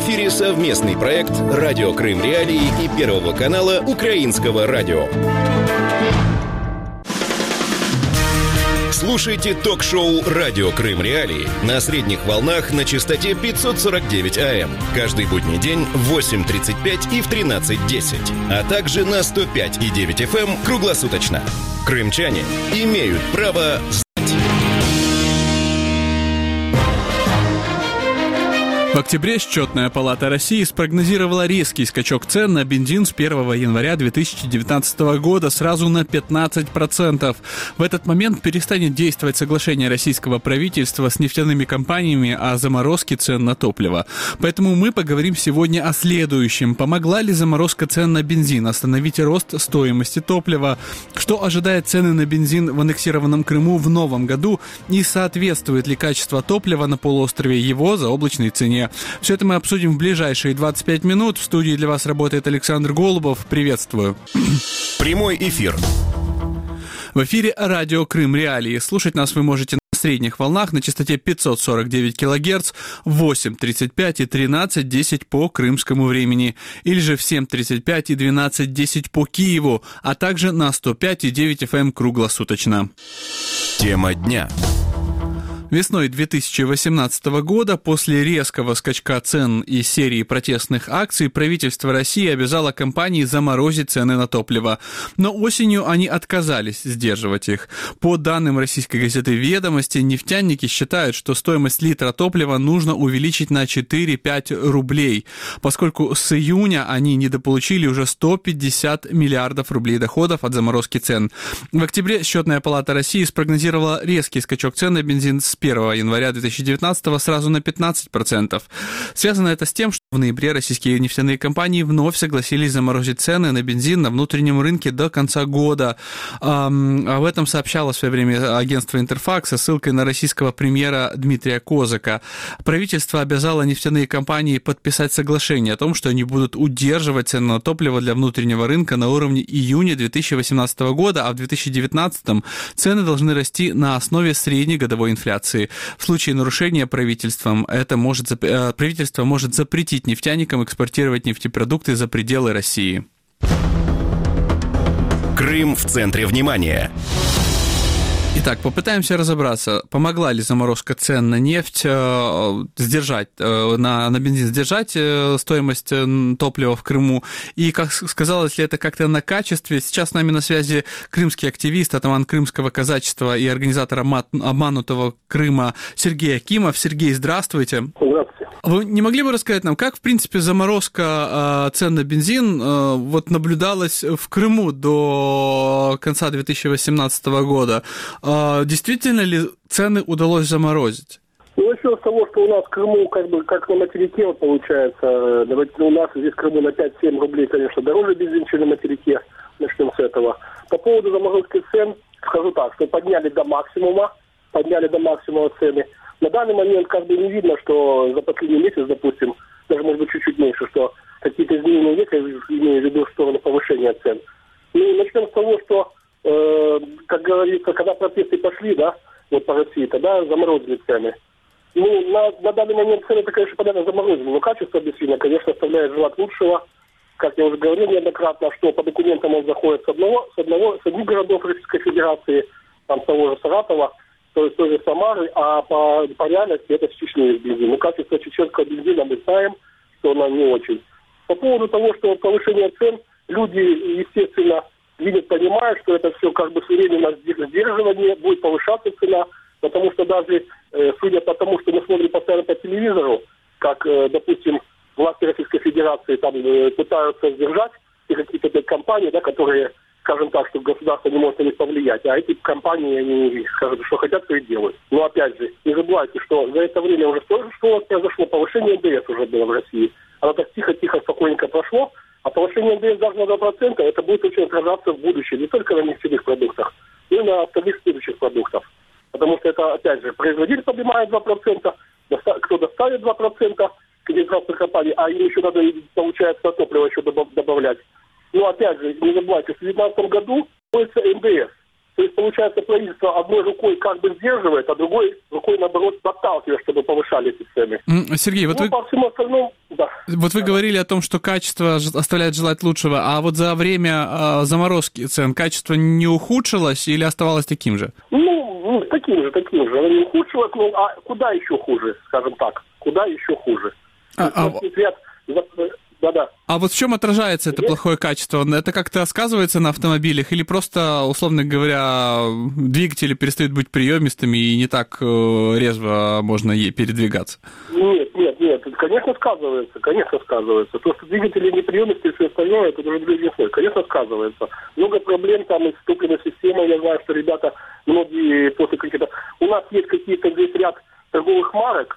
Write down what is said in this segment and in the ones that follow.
эфире совместный проект «Радио Крым Реалии» и Первого канала Украинского радио. Слушайте ток-шоу «Радио Крым Реалии» на средних волнах на частоте 549 АМ каждый будний день в 8:35 и в 13:10, а также на 105,9 FM круглосуточно. Крымчане имеют право знать. В октябре Счетная палата России спрогнозировала резкий скачок цен на бензин с 1 января 2019 года сразу на 15%. В этот момент перестанет действовать соглашение российского правительства с нефтяными компаниями о заморозке цен на топливо. Поэтому мы поговорим сегодня о следующем. Помогла ли заморозка цен на бензин остановить рост стоимости топлива? Что ожидает цены на бензин в аннексированном Крыму в новом году? И соответствует ли качество топлива на полуострове его заоблачной цене? Все это мы обсудим в ближайшие 25 минут. В студии для вас работает Александр Голубов. Приветствую. Прямой эфир. В эфире радио Крым Реалии. Слушать нас вы можете на средних волнах на частоте 549 кГц в 8:35 и 13:10 по крымскому времени, или же в 7:35 и 12:10 по Киеву, а также на 105,9 FM круглосуточно. Тема дня. Весной 2018 года после резкого скачка цен и серии протестных акций правительство России обязало компании заморозить цены на топливо. Но осенью они отказались сдерживать их. По данным российской газеты «Ведомости», нефтяники считают, что стоимость литра топлива нужно увеличить на 4-5 рублей, поскольку с июня они недополучили уже 150 миллиардов рублей доходов от заморозки цен. В октябре Счетная палата России спрогнозировала резкий скачок цен на бензин с 1 января 2019 сразу на 15%. Связано это с тем, что в ноябре российские нефтяные компании вновь согласились заморозить цены на бензин на внутреннем рынке до конца года. Об этом сообщало в свое время агентство «Интерфакс» со ссылкой на российского премьера Дмитрия Козака. Правительство обязало нефтяные компании подписать соглашение о том, что они будут удерживать цены на топливо для внутреннего рынка на уровне июня 2018 года, а в 2019 цены должны расти на основе средней годовой инфляции. В случае нарушения правительство может запретить нефтяникам экспортировать нефтепродукты за пределы России. Крым в центре внимания. Итак, попытаемся разобраться, помогла ли заморозка цен на нефть сдержать, на бензин сдержать стоимость топлива в Крыму, и как сказалось ли это как-то на качестве. Сейчас с нами на связи крымский активист, атаман крымского казачества и организатор обманутого Крыма Сергей Акимов. Сергей, здравствуйте. Здравствуйте. Вы не могли бы рассказать нам, как, в принципе, заморозка цен на бензин наблюдалась в Крыму до конца 2018 года? Действительно ли цены удалось заморозить? Начнем с того, что у нас в Крыму, как на материке получается, у нас здесь в Крыму на 5-7 рублей, конечно, дороже бензин, чем на материке. Начнем с этого. По поводу заморозки цен, скажу так, что подняли до максимума цены. На данный момент не видно, что за последний месяц, допустим, даже может быть чуть-чуть меньше, что какие-то изменения есть, я имею в виду в сторону повышения цен. И начнем с того, что как говорится, когда протесты пошли, по России, тогда заморозили цены. На данный момент цены-то, конечно, понятно, заморозили, но качество действительно, конечно, оставляет желать лучшего. Как я уже говорил неоднократно, что по документам он заходит с одних городов Российской Федерации, там, с того же Саратова, то есть той же Самары, а по реальности это с Чечни из бензина. Качество чеченского бензина мы знаем, что оно не очень. По поводу того, что повышение цен, люди, естественно, понимают, что это все временное сдерживание, будет повышаться цена, потому что даже, судя по тому, что мы смотрим постоянно по телевизору, как, допустим, власти Российской Федерации там пытаются сдержать какие-то компании, которые, скажем так, что государство не может на них повлиять, а эти компании, они скажут, что хотят, то и делают. Но опять же, не забывайте, что за это время уже что произошло, повышение НДС уже было в России. Оно так тихо-тихо, спокойненько прошло, а повышение НДС даже на 2%, это будет очень отражаться в будущем, не только на нефтяных продуктах, но и на остальных следующих продуктах. Потому что это, опять же, производитель поднимает 2%, кто доставит 2%, концентрационных компаний, а им еще надо, получается, на топливо еще добавлять. Но, опять же, не забывайте, в 2019 году вводится НДС. То есть, получается, правительство одной рукой как бы сдерживает, а другой рукой, наоборот, подталкивает, чтобы повышали эти цены. Сергей, вот по всему остальному, да. Вот вы говорили о том, что качество оставляет желать лучшего, а вот за время заморозки цен качество не ухудшилось или оставалось таким же? Таким же. Оно не ухудшилось, а куда еще хуже, скажем так? Куда еще хуже? Да-да. А вот в чем отражается это плохое качество? Это как-то сказывается на автомобилях или просто, условно говоря, двигатели перестают быть приемистыми и не так резво можно передвигаться? Нет, это, конечно, сказывается. То, что двигатели неприемистые и все остальное, это уже другой слой. Конечно, сказывается. Много проблем там и с топливной системой. Я знаю, что ребята, многие после каких-то... У нас есть какие-то здесь ряд торговых марок,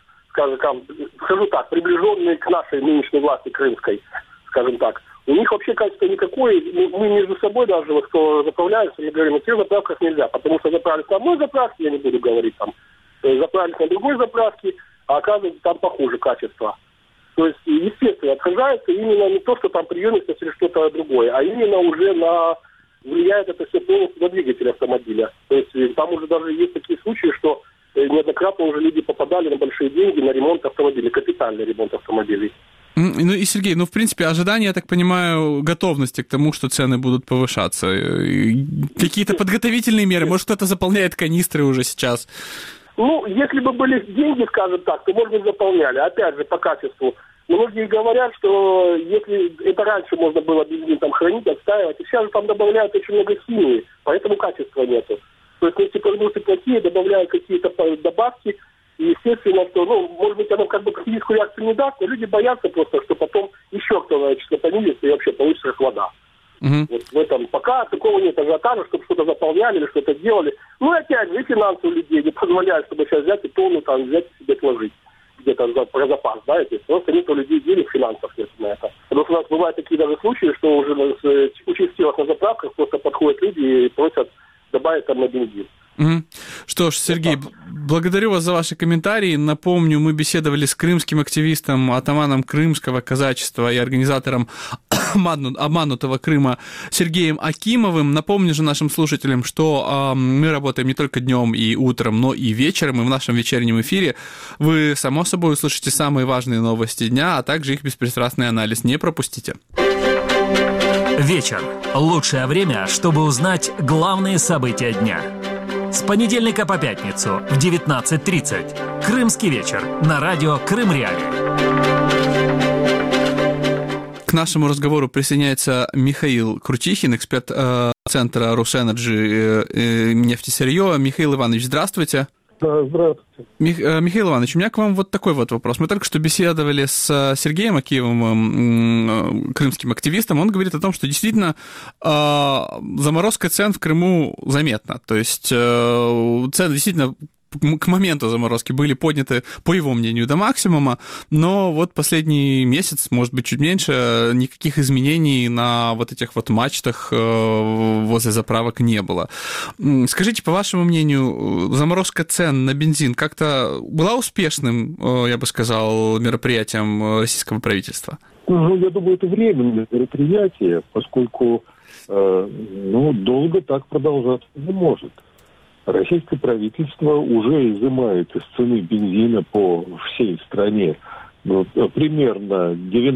скажу так, приближенные к нашей нынешней власти крымской, скажем так. У них вообще качества никакое. Мы между собой даже, вот кто заправляется, мы говорим, на тех заправках нельзя, потому что заправились на одной заправке, я не буду говорить там, заправились на другой заправке, а оказывается там похуже качество. То есть, естественно, отражается именно не то, что там приемность или что-то другое, а именно уже влияет это все полностью на двигатель автомобиля. То есть там уже даже есть такие случаи, что неоднократно уже люди попадали на большие деньги на ремонт автомобилей, капитальный ремонт автомобилей. И, Сергей, в принципе, ожидания, я так понимаю, готовности к тому, что цены будут повышаться. Какие-то подготовительные меры? Может, кто-то заполняет канистры уже сейчас? Если бы были деньги, скажем так, то, может быть, заполняли. Опять же, по качеству. Многие говорят, что если это раньше можно было бензин там хранить, отстаивать, и сейчас же там добавляют очень много химии, поэтому качества нету. То есть, если продукты плохие, добавляют какие-то добавки, и естественно, что, может быть, оно как бы физическую реакцию не даст, но люди боятся просто, что потом еще кто-то понизится и вообще получится как вода. Вот в этом пока такого нет ажиотажа, чтобы что-то заполняли или что-то делали. Опять же, и финансы у людей не позволяют, чтобы сейчас взять и тонну там взять и себе отложить где-то про запас, знаете. Просто нет у людей денег, финансов нет на это. Потому что у нас бывают такие даже случаи, что уже участилось на заправках, просто подходят люди и просят добавить там на бензин. Что ж, Сергей, благодарю вас за ваши комментарии. Напомню, мы беседовали с крымским активистом, атаманом крымского казачества и организатором обманутого Крыма Сергеем Акимовым. Напомню же нашим слушателям, что мы работаем не только днем и утром, но и вечером, и в нашем вечернем эфире вы, само собой, услышите самые важные новости дня, а также их беспристрастный анализ. Не пропустите. Вечер. Лучшее время, чтобы узнать главные события дня. С понедельника по пятницу в 19:30. Крымский вечер на радио Крым-Реалии. К нашему разговору присоединяется Михаил Крутихин, эксперт центра Русэнерджи нефтесырье. Михаил Иванович, здравствуйте. Да, здравствуйте. Михаил Иванович, у меня к вам вот такой вот вопрос. Мы только что беседовали с Сергеем Акимовым, крымским активистом. Он говорит о том, что действительно заморозка цен в Крыму заметна. То есть цены действительно к моменту заморозки были подняты, по его мнению, до максимума, но вот последний месяц, может быть, чуть меньше, никаких изменений на вот этих вот мачтах возле заправок не было. Скажите, по вашему мнению, заморозка цен на бензин как-то была успешным, я бы сказал, мероприятием российского правительства? Я думаю, это временное мероприятие, поскольку долго так продолжаться не может. Российское правительство уже изымает из цены бензина по всей стране примерно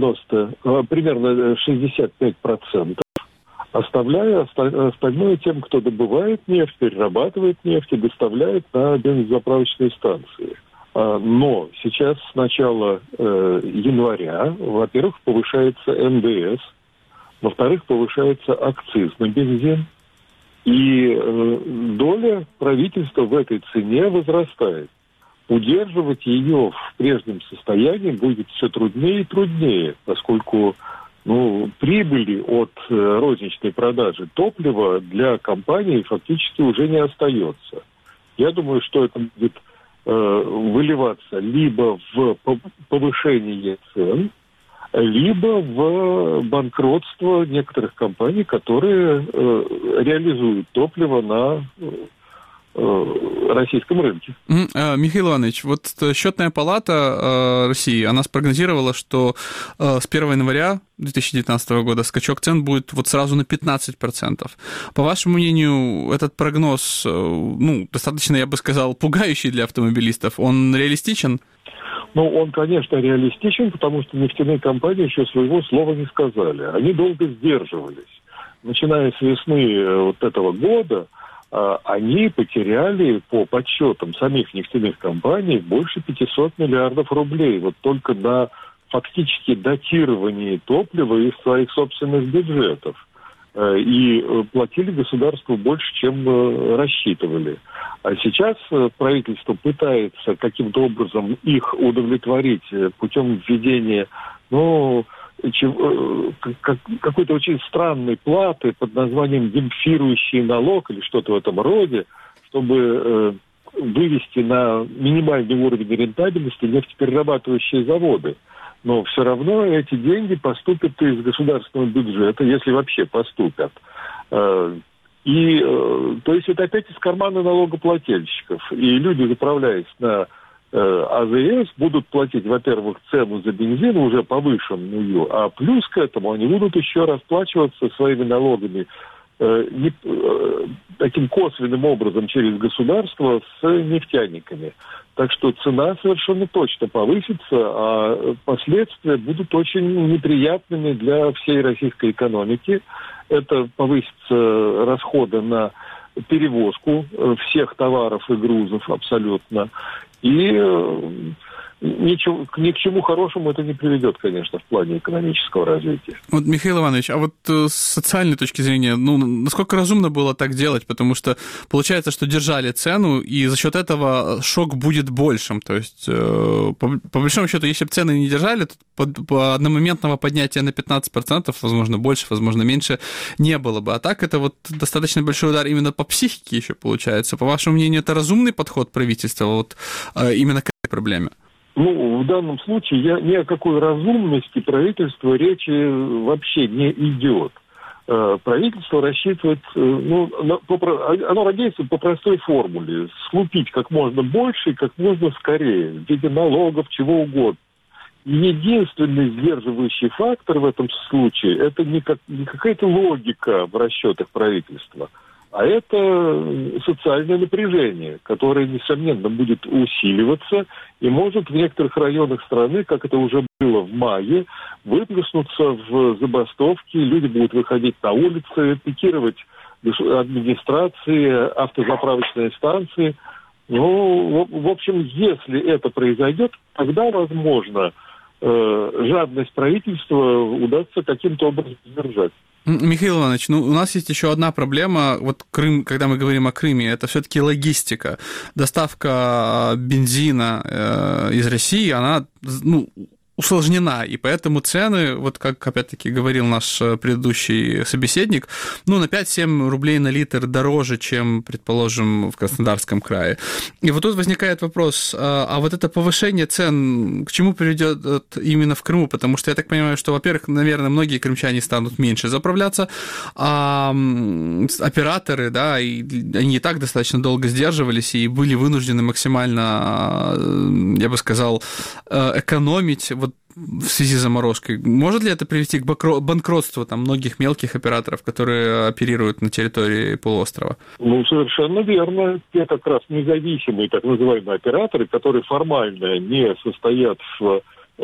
65%, оставляя остальное тем, кто добывает нефть, перерабатывает нефть и доставляет на бензозаправочные станции. Но сейчас с начала января, во-первых, повышается НДС, во-вторых, повышается акциз на бензин, и доля правительства в этой цене возрастает. Удерживать ее в прежнем состоянии будет все труднее и труднее, поскольку прибыли от розничной продажи топлива для компаний фактически уже не остается. Я думаю, что это будет выливаться либо в повышение цен, либо в банкротство некоторых компаний, которые реализуют топливо на российском рынке. Михаил Иванович, вот Счетная палата России, она спрогнозировала, что с 1 января 2019 года скачок цен будет вот сразу на 15%. По вашему мнению, этот прогноз, достаточно, я бы сказал, пугающий для автомобилистов, он реалистичен? Он, конечно, реалистичен, потому что нефтяные компании еще своего слова не сказали. Они долго сдерживались. Начиная с весны вот этого года, они потеряли, по подсчетам самих нефтяных компаний, больше 500 миллиардов рублей. Вот только на фактически датировании топлива из своих собственных бюджетов. И платили государству больше, чем рассчитывали. А сейчас правительство пытается каким-то образом их удовлетворить путем введения, какой-то очень странной платы под названием демпфирующий налог или что-то в этом роде, чтобы вывести на минимальный уровень рентабельности нефтеперерабатывающие заводы. Но все равно эти деньги поступят из государственного бюджета, если вообще поступят. То есть это опять из кармана налогоплательщиков. И люди, заправляясь на АЗС, будут платить, во-первых, цену за бензин уже повышенную, а плюс к этому они будут еще расплачиваться своими налогами таким косвенным образом через государство с нефтяниками. Так что цена совершенно точно повысится, а последствия будут очень неприятными для всей российской экономики. Это повысятся расходы на перевозку всех товаров и грузов абсолютно. И ни к чему хорошему это не приведет, конечно, в плане экономического развития. Вот, Михаил Иванович, а вот с социальной точки зрения, насколько разумно было так делать? Потому что получается, что держали цену, и за счет этого шок будет большим. То есть, по большому счету, если бы цены не держали, то по одномоментного поднятия на 15%, возможно, больше, возможно, меньше, не было бы. А так это вот достаточно большой удар именно по психике еще получается. По вашему мнению, это разумный подход правительства вот именно к этой проблеме? В данном случае ни о какой разумности правительства речи вообще не идет. Правительство рассчитывает, оно надеется по простой формуле: слупить как можно больше и как можно скорее, в виде налогов, чего угодно. И единственный сдерживающий фактор в этом случае – это не какая-то логика в расчетах правительства, а это социальное напряжение, которое, несомненно, будет усиливаться и может в некоторых районах страны, как это уже было в мае, выплеснуться в забастовки, люди будут выходить на улицы, пикировать администрации, автозаправочные станции. В общем, если это произойдет, тогда, возможно, жадность правительства удастся каким-то образом сдержать. Михаил Иванович, у нас есть еще одна проблема. Вот Крым, когда мы говорим о Крыме, это все-таки логистика. Доставка бензина из России, она усложнена, и поэтому цены, вот как опять-таки говорил наш предыдущий собеседник, на 5-7 рублей на литр дороже, чем, предположим, в Краснодарском крае. И вот тут возникает вопрос, а вот это повышение цен к чему приведет именно в Крыму? Потому что я так понимаю, что, во-первых, наверное, многие крымчане станут меньше заправляться, а операторы, да, и они и так достаточно долго сдерживались и были вынуждены максимально, я бы сказал, экономить в связи с заморозкой. Может ли это привести к банкротству многих мелких операторов, которые оперируют на территории полуострова? Совершенно верно. Те как раз независимые так называемые операторы, которые формально не состоят в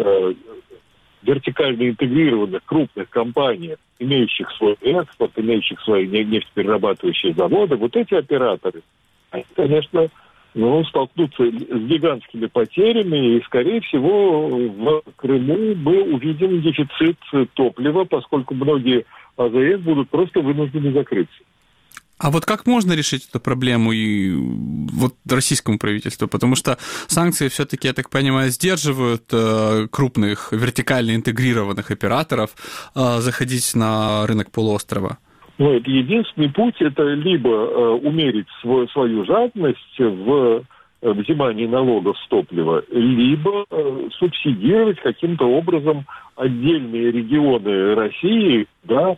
вертикально интегрированных крупных компаниях, имеющих свой экспорт, имеющих свои нефтеперерабатывающие заводы, вот эти операторы, они, конечно, столкнутся с гигантскими потерями, и, скорее всего, в Крыму мы увидим дефицит топлива, поскольку многие АЗС будут просто вынуждены закрыться. А вот как можно решить эту проблему и российскому правительству? Потому что санкции все-таки, я так понимаю, сдерживают крупных вертикально интегрированных операторов заходить на рынок полуострова. Единственный путь – это либо умерить свою жадность в взимании налогов с топлива, либо субсидировать каким-то образом отдельные регионы России,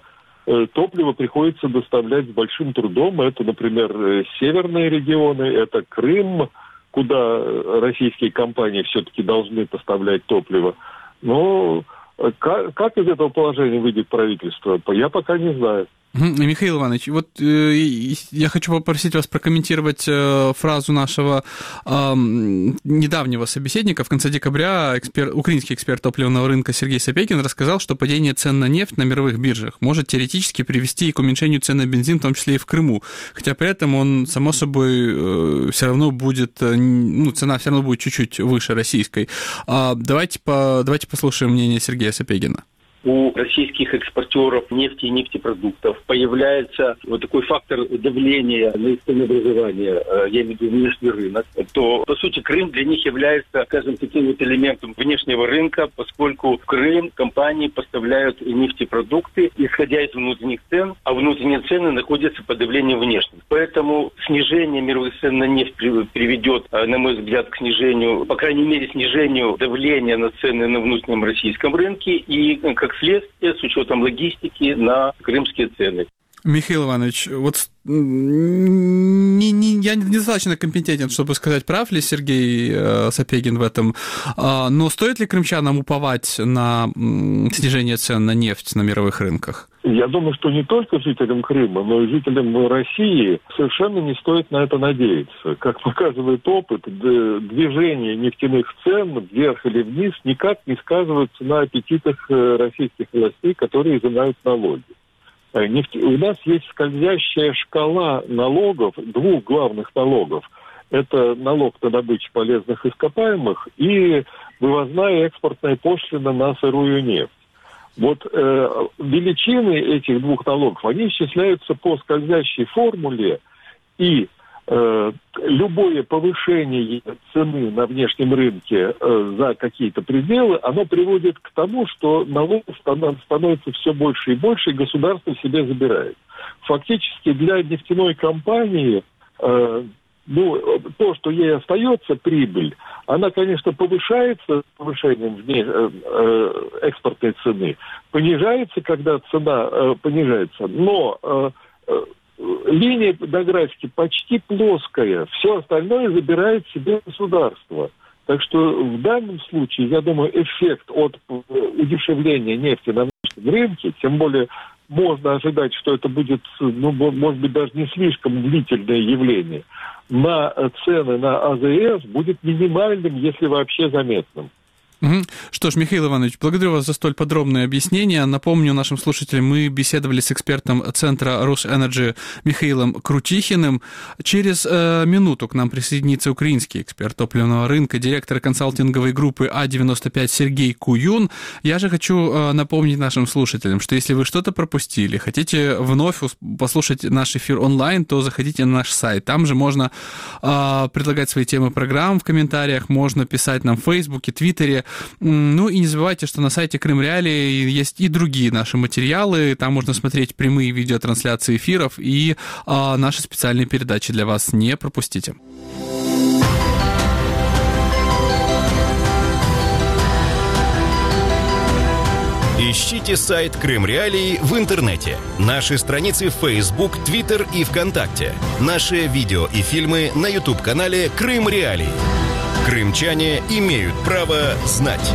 топливо приходится доставлять с большим трудом. Это, например, северные регионы, это Крым, куда российские компании все-таки должны поставлять топливо. Но как из этого положения выйдет правительство, я пока не знаю. Михаил Иванович, вот я хочу попросить вас прокомментировать фразу нашего недавнего собеседника. В конце декабря украинский эксперт топливного рынка Сергей Сапегин рассказал, что падение цен на нефть на мировых биржах может теоретически привести к уменьшению цен на бензин, в том числе и в Крыму. Хотя при этом он, само собой, все равно будет, цена все равно будет чуть-чуть выше российской. Давайте послушаем мнение Сергея Сапегина. У российских экспортеров нефти и нефтепродуктов появляется вот такой фактор давления на ценообразование, я имею в виду внешний рынок, то, по сути, Крым для них является, скажем, таким вот элементом внешнего рынка, поскольку в Крым компании поставляют нефтепродукты, исходя из внутренних цен, а внутренние цены находятся под давлением внешних. Поэтому снижение мировых цен на нефть приведет, на мой взгляд, к снижению, по крайней мере, снижению давления на цены на внутреннем российском рынке и, как следствие, с учетом логистики, на крымские цены. Михаил Иванович, вот я недостаточно компетентен, чтобы сказать, прав ли Сергей Сапегин в этом, но стоит ли крымчанам уповать на снижение цен на нефть на мировых рынках? Я думаю, что не только жителям Крыма, но и жителям России совершенно не стоит на это надеяться. Как показывает опыт, движение нефтяных цен вверх или вниз никак не сказывается на аппетитах российских властей, которые изымают налоги. У нас есть скользящая шкала налогов, двух главных налогов. Это налог на добычу полезных ископаемых и вывозная экспортная пошлина на сырую нефть. Вот величины этих двух налогов, они исчисляются по скользящей формуле, и любое повышение цены на внешнем рынке за какие-то пределы, оно приводит к тому, что налогов становится все больше и больше, и государство себе забирает. Фактически для нефтяной компании то, что ей остается прибыль, она, конечно, повышается с повышением экспортной цены, понижается, когда цена понижается, но линия на графике почти плоская, все остальное забирает себе государство. Так что в данном случае, я думаю, эффект от удешевления нефти на внешнем рынке, тем более можно ожидать, что это будет, может быть, даже не слишком длительное явление, на цены на АЗС будет минимальным, если вообще заметным. Что ж, Михаил Иванович, благодарю вас за столь подробное объяснение. Напомню нашим слушателям, мы беседовали с экспертом Центра Росэнерджи Михаилом Крутихиным. Через минуту к нам присоединится украинский эксперт топливного рынка, директор консалтинговой группы А95 Сергей Куюн. Я же хочу напомнить нашим слушателям, что если вы что-то пропустили, хотите вновь послушать наш эфир онлайн, то заходите на наш сайт. Там же можно предлагать свои темы программ в комментариях, можно писать нам в Фейсбуке, Твиттере. Ну и не забывайте, что на сайте Крым Реалии есть и другие наши материалы. Там можно смотреть прямые видеотрансляции эфиров и наши специальные передачи для вас. Не пропустите. Ищите сайт Крым Реалии в интернете, наши страницы в Facebook, Twitter и ВКонтакте, наши видео и фильмы на YouTube-канале Крым Реалии. Крымчане имеют право знать.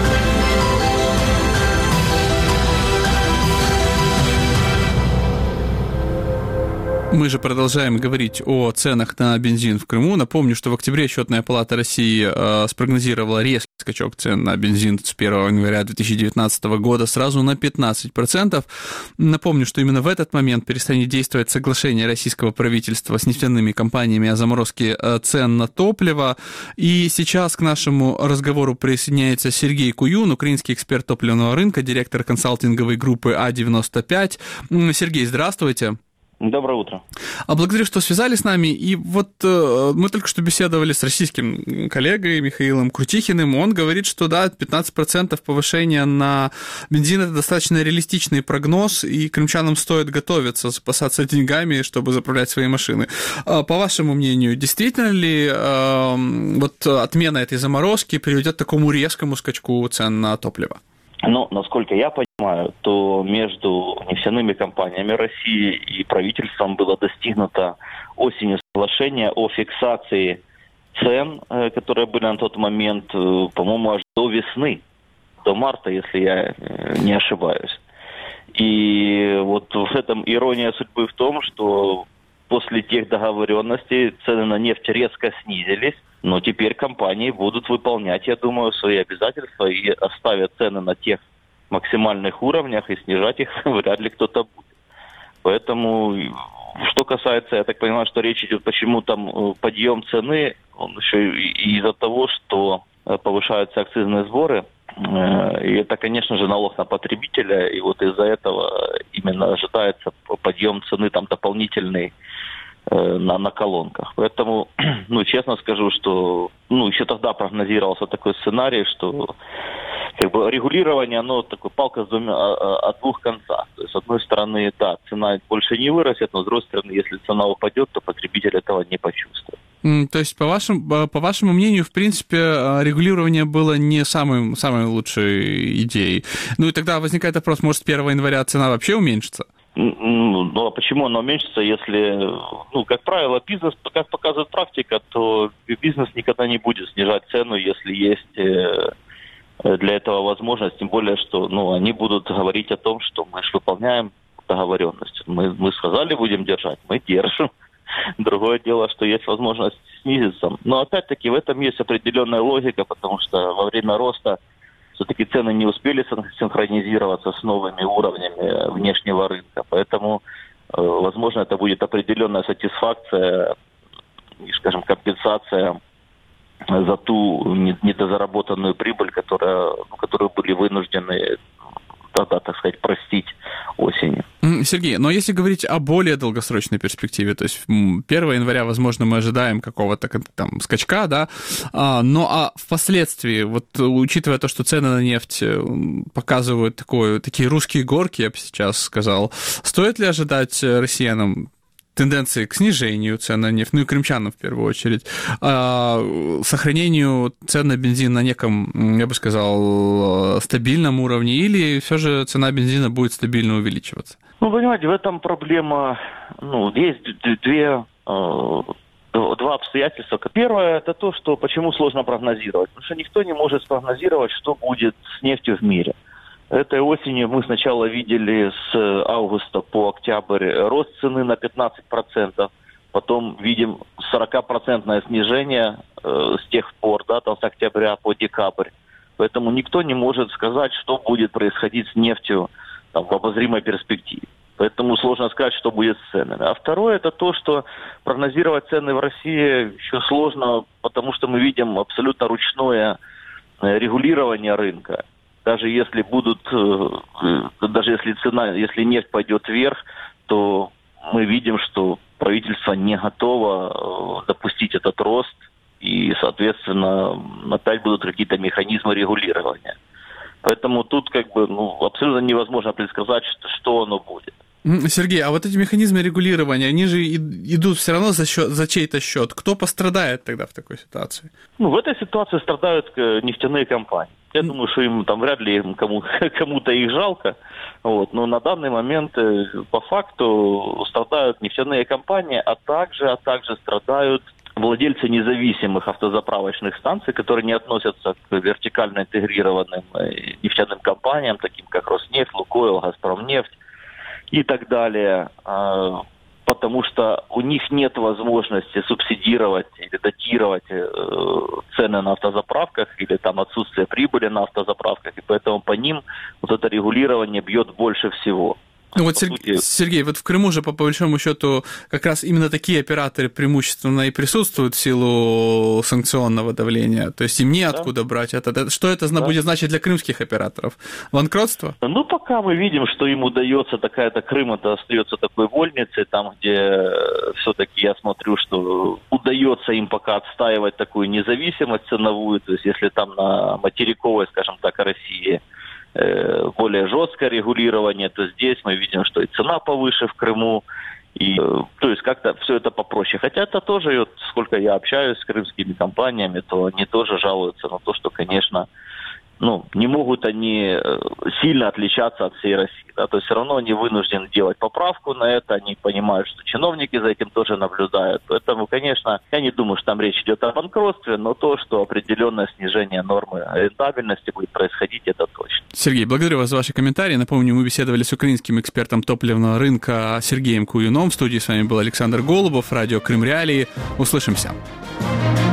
Мы же продолжаем говорить о ценах на бензин в Крыму. Напомню, что в октябре Счетная палата России спрогнозировала резкий скачок цен на бензин с 1 января 2019 года сразу на 15%. Напомню, что именно в этот момент перестанет действовать соглашение российского правительства с нефтяными компаниями о заморозке цен на топливо. И сейчас к нашему разговору присоединяется Сергей Куюн, украинский эксперт топливного рынка, директор консалтинговой группы А95. Сергей, здравствуйте. Доброе утро. Благодарю, что связались с нами. И вот мы только что беседовали с российским коллегой Михаилом Крутихиным. Он говорит, что да, 15% повышения на бензин – это достаточно реалистичный прогноз, и крымчанам стоит готовиться, запасаться деньгами, чтобы заправлять свои машины. По вашему мнению, действительно ли вот отмена этой заморозки приведет к такому резкому скачку цен на топливо? Но, насколько я понимаю, то между нефтяными компаниями России и правительством было достигнуто осенью соглашение о фиксации цен, которые были на тот момент, по-моему, аж до весны, до марта, если я не ошибаюсь. И вот в этом ирония судьбы в том, что после тех договоренностей цены на нефть резко снизились, но теперь компании будут выполнять, я думаю, свои обязательства и оставят цены на тех максимальных уровнях, и снижать их вряд ли кто-то будет. Поэтому, что касается, я так понимаю, что речь идет, почему там подъем цены, он еще и из-за того, что повышаются акцизные сборы, и это, конечно же, налог на потребителя, и вот из-за этого именно ожидается подъем цены там дополнительный на колонках. Поэтому, честно скажу, что еще тогда прогнозировался такой сценарий, что как бы регулирование, оно такой палка от двух концах. То есть, с одной стороны, да, цена больше не вырастет, но с другой стороны, если цена упадет, то потребитель этого не почувствует. То есть, по вашему мнению, в принципе, регулирование было не самой лучшей идеей. И тогда возникает вопрос, может, с 1 января цена вообще уменьшится? А почему она уменьшится, если, как правило, бизнес, как показывает практика, то бизнес никогда не будет снижать цену, если есть для этого возможность, тем более, что они будут говорить о том, что мы же выполняем договоренность. Мы сказали, будем держать, мы держим. Другое дело, что есть возможность снизиться. Но опять-таки в этом есть определенная логика, потому что во время роста все-таки цены не успели синхронизироваться с новыми уровнями внешнего рынка. Поэтому, возможно, это будет определенная сатисфакция и, скажем, компенсация за ту недозаработанную прибыль, которую были вынуждены тогда, так сказать, простить осенью. Сергей, но если говорить о более долгосрочной перспективе, то есть 1 января, возможно, мы ожидаем какого-то там скачка, да, но впоследствии, вот учитывая то, что цены на нефть показывают такие русские горки, я бы сейчас сказал, стоит ли ожидать россиянам тенденции к снижению цен на нефть, и крымчанам в первую очередь, сохранению цен на бензин на неком, я бы сказал, стабильном уровне, или все же цена бензина будет стабильно увеличиваться? Понимаете, в этом проблема, есть два обстоятельства. Первое, это то, что почему сложно прогнозировать. Потому что никто не может спрогнозировать, что будет с нефтью в мире. Этой осенью мы сначала видели с августа по октябрь рост цены на 15%, потом видим 40% снижение с тех пор, с октября по декабрь. Поэтому никто не может сказать, что будет происходить с нефтью в обозримой перспективе. Поэтому сложно сказать, что будет с ценами. А второе, это то, что прогнозировать цены в России еще сложно, потому что мы видим абсолютно ручное регулирование рынка. Даже если если нефть пойдет вверх, то мы видим, что правительство не готово допустить этот рост, и, соответственно, опять будут какие-то механизмы регулирования. Поэтому тут абсолютно невозможно предсказать, что оно будет. Сергей, а вот эти механизмы регулирования, они же идут все равно за чей-то счет. Кто пострадает тогда в такой ситуации? В этой ситуации страдают нефтяные компании. Я думаю, что им вряд ли кому-то их жалко. Но на данный момент по факту страдают нефтяные компании, а также страдают владельцы независимых автозаправочных станций, которые не относятся к вертикально интегрированным нефтяным компаниям, таким как Роснефть, Лукойл, Газпромнефть и так далее, потому что у них нет возможности субсидировать или датировать цены на автозаправках или отсутствие прибыли на автозаправках, и поэтому по ним это регулирование бьет больше всего. Сергей, в Крыму же, по большому счету, как раз именно такие операторы преимущественно и присутствуют в силу санкционного давления. То есть им неоткуда брать это. Что это будет значить для крымских операторов? Банкротство? Пока мы видим, что им удается Крым, это остается такой вольницей, там, где все-таки я смотрю, что удается им пока отстаивать такую независимость ценовую. То есть если там на материковой, скажем так, России более жесткое регулирование, то здесь мы видим, что и цена повыше в Крыму, и то есть как-то все это попроще. Хотя это тоже, сколько я общаюсь с крымскими компаниями, то они тоже жалуются на то, что, конечно, не могут они сильно отличаться от всей России. Да? То есть все равно они вынуждены делать поправку на это, они понимают, что чиновники за этим тоже наблюдают. Поэтому, конечно, я не думаю, что там речь идет о банкротстве, но то, что определенное снижение нормы рентабельности будет происходить, это точно. Сергей, благодарю вас за ваши комментарии. Напомню, мы беседовали с украинским экспертом топливного рынка Сергеем Куюном. В студии с вами был Александр Голубов, радио Крым Реалии. Услышимся.